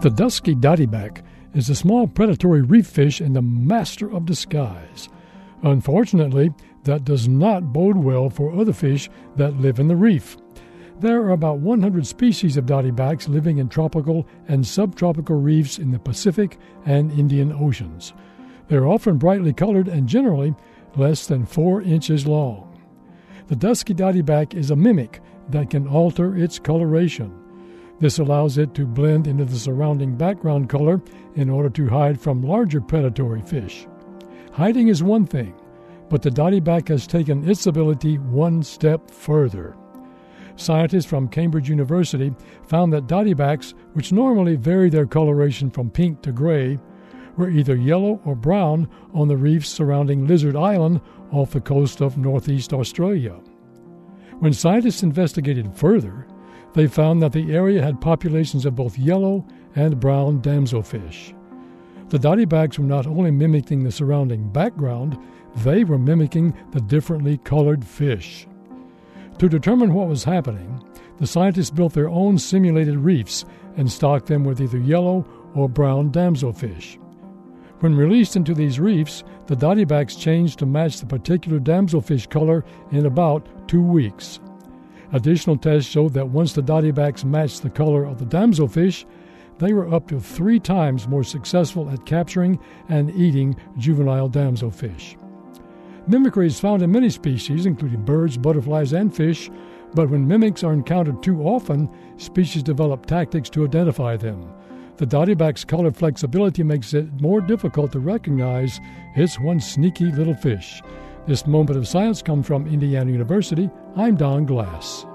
The dusky dottyback is a small predatory reef fish and the master of disguise. Unfortunately, that does not bode well for other fish that live in the reef. There are about 100 species of dottybacks living in tropical and subtropical reefs in the Pacific and Indian Oceans. They are often brightly colored and generally less than 4 inches long. The dusky dottyback is a mimic that can alter its coloration. This allows it to blend into the surrounding background color in order to hide from larger predatory fish. Hiding is one thing, but the dottyback has taken its ability one step further. Scientists from Cambridge University found that dottybacks, which normally vary their coloration from pink to gray, were either yellow or brown on the reefs surrounding Lizard Island off the coast of northeast Australia. When scientists investigated further, they found that the area had populations of both yellow and brown damselfish. The dottybacks were not only mimicking the surrounding background, they were mimicking the differently colored fish. To determine what was happening, the scientists built their own simulated reefs and stocked them with either yellow or brown damselfish. When released into these reefs, the dottybacks changed to match the particular damselfish color in about 2 weeks. Additional tests showed that once the dottybacks matched the color of the damselfish, they were up to 3 times more successful at capturing and eating juvenile damselfish. Mimicry is found in many species, including birds, butterflies, and fish, but when mimics are encountered too often, species develop tactics to identify them. The dottyback's color flexibility makes it more difficult to recognize it's one sneaky little fish. This moment of science comes from Indiana University. I'm Don Glass.